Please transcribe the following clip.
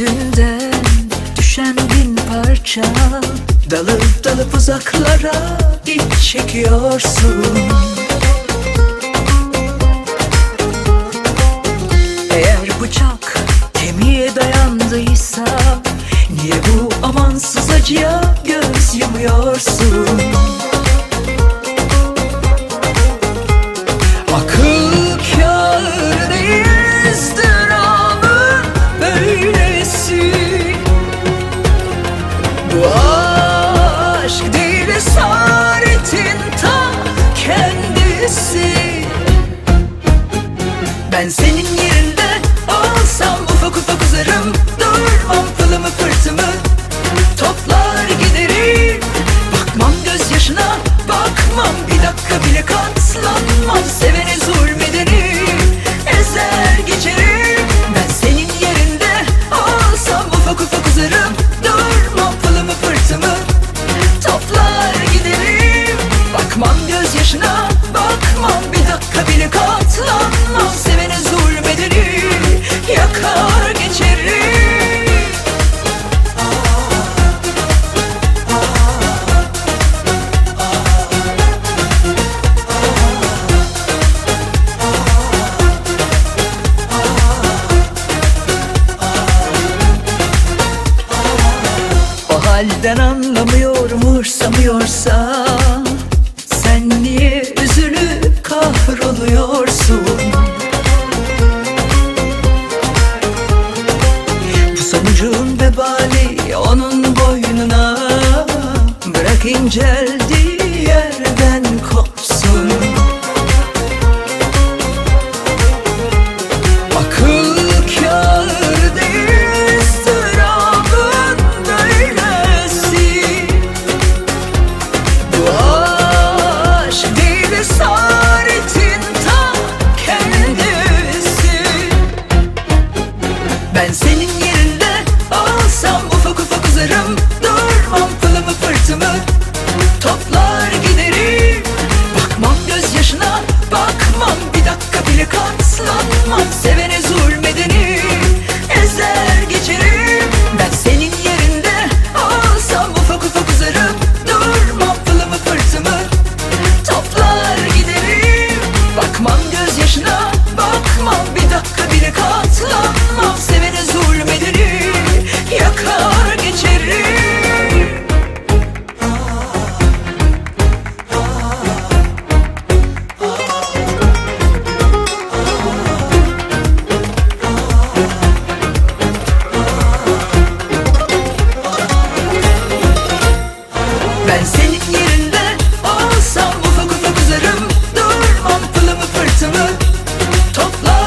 Yüzünden düşen bin parça, dalıp dalıp uzaklara ip çekiyorsun. Eğer bıçak kemiğe dayandıysa, niye bu amansız acıya göz yumuyorsun? Akıl kâr değil ızdırabın böylesi. Bu aşk değil esaretin ta kendisi. Ben senin yerinde olsam ufak ufak uzarım, durmam pılımı pırtımı, toplar giderim. Bakmam gözyaşına, bakmam bir dakika bile katlanmam. Sevene zulmederim, ezer geçerim. Ben senin yerinde olsam ufak ufak uzarım, durmam pılımı pırtımı, toplar giderim. Bakmam gözyaşına, bakmam bir dakika bile katlanmam. Sevene zulmederim, yakar geçerim. O halden anlamıyorum, umursamıyorsa, sen niye üzülüp kahroluyorsun? Bu sonucun vebali onun boynuna, bırak inceldiği yerden kopsun. Akıl kâr değil ızdırabın böylesi. Bu aşk değil esaretin ta kendisi. Ben senin yerinde olsam ufak ufak uzarım, durmam pılımı pırtımı, toplar giderim. Bakmam gözyaşına, bakmam bir dakika bile katlanmam. Sevene zulmederim, ezer geçerim. Ben senin yerinde olsam ufak ufak uzarım, durmam pılımı pırtımı, toplar giderim. Bakmam gözyaşına, bakmam bir dakika bile katlanmam. Sevene zulmederim, yakar geçerim. Ben senin yerinde olsam ufak ufak uzarım, durmam pılımı pırtımı, toplar